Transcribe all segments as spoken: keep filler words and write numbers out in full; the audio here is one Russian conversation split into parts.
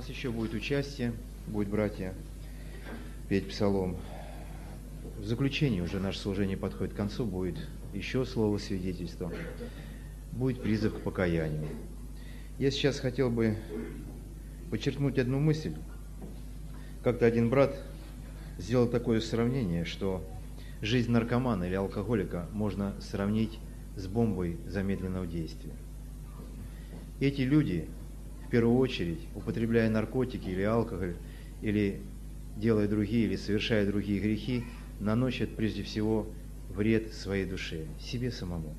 нас еще будет участие, будет братья петь псалом. В заключение уже наше служение подходит к концу, будет еще слово свидетельства, будет призыв к покаянию. Я сейчас хотел бы подчеркнуть одну мысль. Как-то один брат сделал такое сравнение, что жизнь наркомана или алкоголика можно сравнить с бомбой замедленного действия. Эти люди, в первую очередь, употребляя наркотики или алкоголь, или делая другие, или совершая другие грехи, наносят прежде всего вред своей душе, себе самому.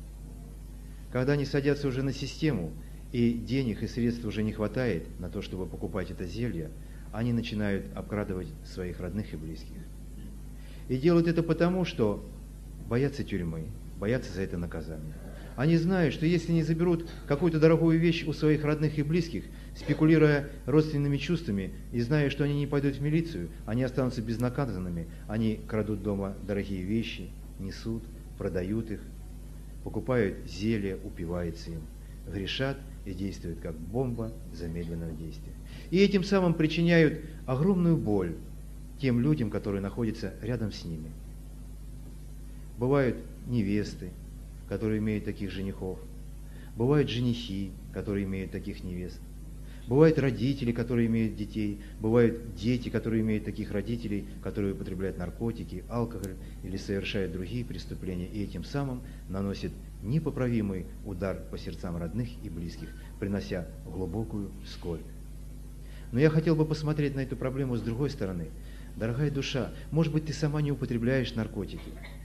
Когда они садятся уже на систему, и денег и средств уже не хватает на то, чтобы покупать это зелье, они начинают обкрадывать своих родных и близких. И делают это потому, что боятся тюрьмы, боятся за это наказания. Они знают, что если не заберут какую-то дорогую вещь у своих родных и близких, спекулируя родственными чувствами и зная, что они не пойдут в милицию, они останутся безнаказанными, они крадут дома дорогие вещи, несут, продают их, покупают зелья, упиваются им, грешат и действуют как бомба замедленного действия. И этим самым причиняют огромную боль тем людям, которые находятся рядом с ними. Бывают невесты, которые имеют таких женихов. Бывают женихи, которые имеют таких невест. Бывают родители, которые имеют детей. Бывают дети, которые имеют таких родителей, которые употребляют наркотики, алкоголь или совершают другие преступления. И этим самым наносят непоправимый удар по сердцам родных и близких, принося глубокую скорбь. Но я хотел бы посмотреть на эту проблему с другой стороны. Дорогая душа, может быть, ты сама не употребляешь наркотики,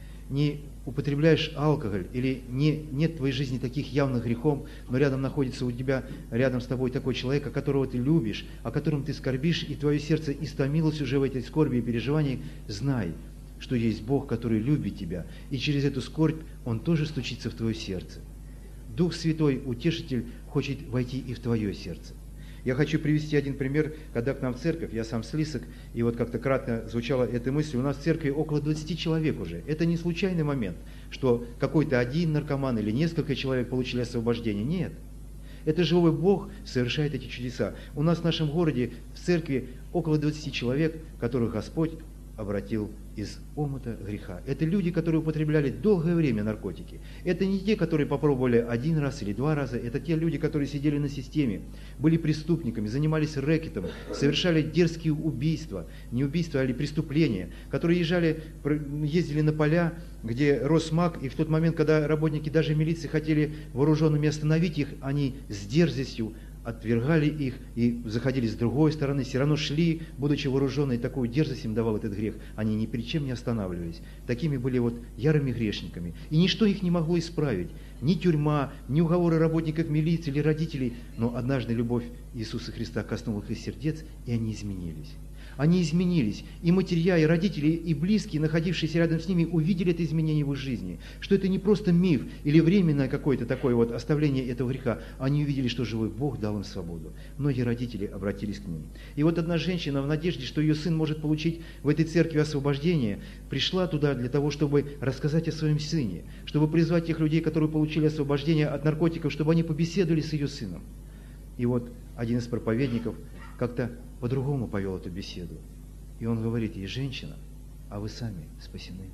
не употребляешь алкоголь, или не, нет в твоей жизни таких явных грехов, но рядом находится у тебя, рядом с тобой такой человек, которого ты любишь, о котором ты скорбишь, и твое сердце истомилось уже в этой скорби и переживании, знай, что есть Бог, который любит тебя, и через эту скорбь Он тоже стучится в твое сердце. Дух Святой, Утешитель, хочет войти и в твое сердце. Я хочу привести один пример, когда к нам в церковь, я сам с Лисок, и вот как-то кратко звучала эта мысль, у нас в церкви около двадцати человек уже. Это не случайный момент, что какой-то один наркоман или несколько человек получили освобождение. Нет. Это живой Бог совершает эти чудеса. У нас в нашем городе в церкви около двадцати человек, которых Господь обратил из омута греха. Это люди, которые употребляли долгое время наркотики. Это не те, которые попробовали один раз или два раза. Это те люди, которые сидели на системе, были преступниками, занимались рэкетом, совершали дерзкие убийства, не убийства, а преступления, которые езжали, ездили на поля, где рос мак, и в тот момент, когда работники даже милиции хотели вооруженными остановить их, они с дерзостью отвергали их и заходили с другой стороны, все равно шли, будучи вооруженные, такую дерзость им давал этот грех, они ни перед чем не останавливались. Такими были вот ярыми грешниками. И ничто их не могло исправить. Ни тюрьма, ни уговоры работников милиции или родителей. Но однажды любовь Иисуса Христа коснулась их сердец, и они изменились. Они изменились. И матерья, и родители, и близкие, находившиеся рядом с ними, увидели это изменение в их жизни. Что это не просто миф или временное какое-то такое вот оставление этого греха. Они увидели, что живой Бог дал им свободу. Многие родители обратились к ним. И вот одна женщина в надежде, что ее сын может получить в этой церкви освобождение, пришла туда для того, чтобы рассказать о своем сыне, чтобы призвать тех людей, которые получили освобождение от наркотиков, чтобы они побеседовали с ее сыном. И вот один из проповедников как-то по-другому повел эту беседу. И он говорит ей: женщина, а вы сами спасены.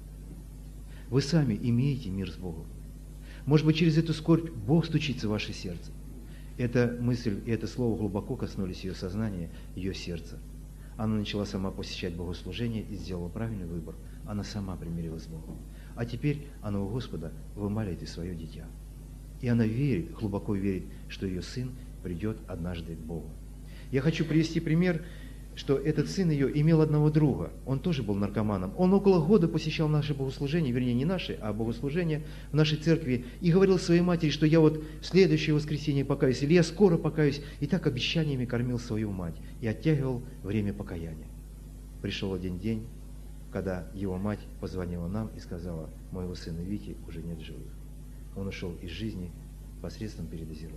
Вы сами имеете мир с Богом. Может быть, через эту скорбь Бог стучится в ваше сердце. Эта мысль и это слово глубоко коснулись ее сознания, ее сердца. Она начала сама посещать богослужение и сделала правильный выбор. Она сама примирилась с Богом. А теперь она у Господа вымаливает и свое дитя. И она верит, глубоко верит, что ее сын придет однажды к Богу. Я хочу привести пример, что этот сын ее имел одного друга. Он тоже был наркоманом. Он около года посещал наши богослужения, вернее, не наши, а богослужения в нашей церкви, и говорил своей матери, что я вот в следующее воскресенье покаюсь, или я скоро покаюсь, и так обещаниями кормил свою мать и оттягивал время покаяния. Пришел один день, когда его мать позвонила нам и сказала: моего сына Вити уже нет в живых. Он ушел из жизни посредством передозировки.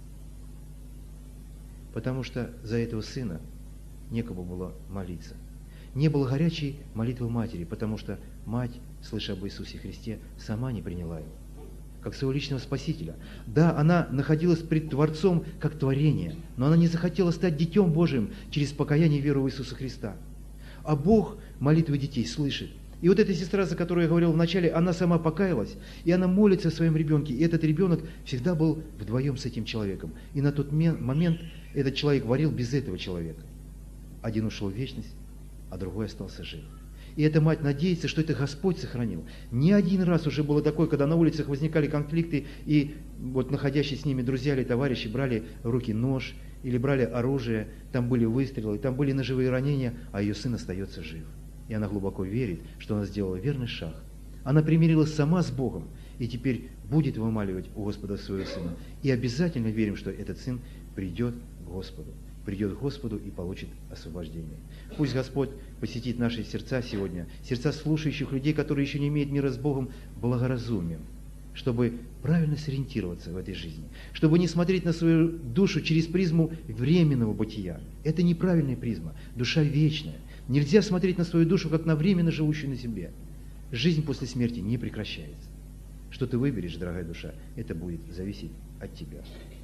Потому что за этого сына некому было молиться. Не было горячей молитвы матери, потому что мать, слыша об Иисусе Христе, сама не приняла его. как своего личного Спасителя. Да, она находилась пред Творцом как творение, но она не захотела стать Детем Божиим через покаяние и веру в Иисуса Христа. А Бог молитвы детей слышит. И вот эта сестра, за которую я говорил вначале, она сама покаялась, и она молится о своем ребенке. И этот ребенок всегда был вдвоем с этим человеком. И на тот момент этот человек варил без этого человека. Один ушел в вечность, а другой остался жив. И эта мать надеется, что это Господь сохранил. Не один раз уже было такое, когда на улицах возникали конфликты, и вот находящие с ними друзья или товарищи брали в руки нож, или брали оружие, там были выстрелы, там были ножевые ранения, а ее сын остается жив. И она глубоко верит, что она сделала верный шаг. Она примирилась сама с Богом, и теперь будет вымаливать у Господа своего сына. И обязательно верим, что этот сын придет к Господу. Придет к Господу и получит освобождение. Пусть Господь посетит наши сердца сегодня, сердца слушающих людей, которые еще не имеют мира с Богом, благоразумием, чтобы правильно сориентироваться в этой жизни, чтобы не смотреть на свою душу через призму временного бытия. Это неправильная призма, душа вечная. Нельзя смотреть на свою душу, как на временно живущую на земле. Жизнь после смерти не прекращается. Что ты выберешь, дорогая душа, это будет зависеть от тебя.